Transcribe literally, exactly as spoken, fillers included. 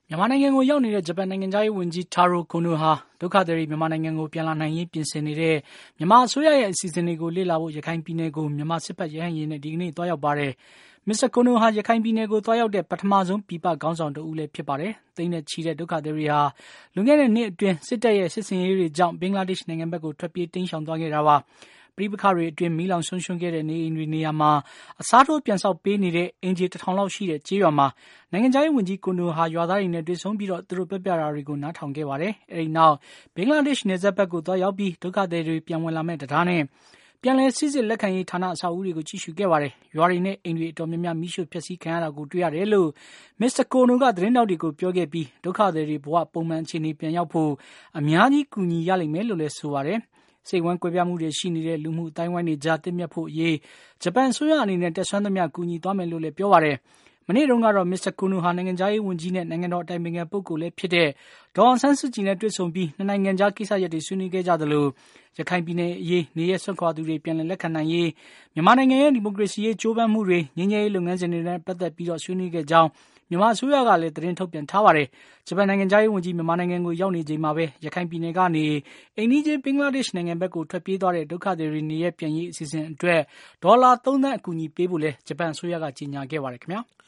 မြန်မာနိုင်ငံကိုရောက်နေတဲ့ဂျပန်နိုင်ငံခြားရေးဝန်ကြီး Taro Kono ဟာဒုက္ခသည်တွေမြန်မာနိုင်ငံကိုပြန်လာနိုင်ရေးပြင်ဆင်နေတဲ့မြန်မာအစိုးရရဲ့အစီအစဉ်တွေကိုလေ့လာဖို့ရခိုင်ပြည်နယ်ကိုမြန်မာစစ်ဘက်ရဟတ်ယာဉ်နဲ့ဒီကနေ့သွားရောက်ပါတယ်။ မစ္စတာ Kono ဟာရခိုင်ပြည်နယ်ကိုသွားရောက်တဲ့ပထမဆုံးပြည်ပခေါင်းဆောင်တဦးလည်းဖြစ်ပါတယ်။သိန်းနဲ့ချီတဲ့ဒုက္ခသည်တွေဟာလွန်ခဲ့တဲ့နှစ်အတွင်းစစ်တပ်ရဲ့စစ်ဆင်ရေးတွေကြောင့်ဘင်္ဂလားဒေ့ရှ်နိုင်ငံဘက်ကိုထွက်ပြေးတိမ်းရှောင်သွားခဲ့တာပါ။ပဋိပက္ခတွေအတွင်းမီးလောင်ဆုံးရှုံးခဲ့တဲ့နေအိမ်တွေနေရာမှာအစားထိုးပြန်ဆောက်ပေးနေတဲ့အိမ်ခြေတထောင်လောက်ရှိတဲ့ကျေးရွာမှာနိုင်ငံခြားရေးဝန်ကြီး Kono ဟာရွာသားတွေနဲ့တွေ့ဆုံပြီးသူတို့ပြောပြတာတွေကိုနားထောင်ခဲ့ပါတယ်။အဲဒီနောက်ဘင်္ဂလားဒေ့ရှ်နယ်စပ်ဘက်ကိုသွားရောက်ပြီးဒုက္ခသည်တွေပြန်ဝင်လာမယ့်တရားနဲ့ပြန်လည်စိစစ်လက်ခံရေးဌာနအဆောက်အဦတွေကိုကြည့်ရှုခဲ့ပါတယ်။ရွာတွေနဲ့အိမ်တွေအတော်များများမီးရှို့ဖျက်ဆီးခံရတာကိုတွေ့ရတယ်လို့မစ္စတာ Kono ကသတင်းထောက်တွေကိုပြောခဲ့ပြီးဒုက္ခသည်တွေဘဝပုံမှန်အခြေအနေပြန်ရောက်ဖို့အများကြီးကူညီရလိမ့်မယ်လို့လည်းဆိုပါတယ်။စိတ်ဝမ်းကွဲပြားမှုတွေရှိနေတဲ့လူမှုအတိုင်းဝိုင်းတွေကြားသင့်မြတ်ဖို့အရေးဂျပန်အစိုးရအနေနဲ့တက်ဆွမ်းသမျှကူညီသွားမယ်လို့လည်းပြောပါတယ်။မနေ့တုန်းကတော့မစ္စတာ Kono ဟာနိုင်ငံခြားရေးဝန်ကြီးနဲ့နိုင်ငံတော်အတိုင်ပင်ခံပုဂ္ဂိုလ်လည်းဖြစ်တဲ့ဒေါ်အောင်ဆန်းစုကြည်နဲ့တွေ့ဆုံပြီးနှစ်နိုင်ငံကြားကိစ္စရပ်တွေဆွေးနွေးခဲ့ကြသလိုရခိုင်ပြည်နယ်အရေးနေရပ်စွန့်ခွာသူတွေပြန်လည်လက်ခံနိုင်ရေးမြန်မာနိုင်ငံရဲ့ဒီမိုကရေစီရေးကြိုးပမ်းမှုတွေငြိမ်းချမ်းရေးလုပ်ငန်းစဉ်တွေနဲ့ပတ်သက်ပြီးဆွေးနွေးခဲ့ကြောင်းမြန်မာအစိုးရကလည်းသတင်းထုတ်ပြန်ထားပါတယ်။ဂျပန်နိုင်ငံခြားရေးဝန်ကြီးမြန်မာနိုင်ငံကိုရောက်နေချိန်မှာပဲရခိုင်ပြည်နယ်ကနေအိမ်နီးချင်းဘင်္ဂလားဒေ့ရှ်နိုင်ငံဘက်ကိုထွက်ပြေးသွားတဲ့ဒုက္ခသည်တွေနေရပ်ပြန်ရေးအစီအစဉ်အတွက်ဒေါ်လာသုံးသန်းအကူအညီပေးဖို့လည်းဂျပန်အစိုးရကကြေညာခဲ့ပါတယ်ခင်ဗျာ။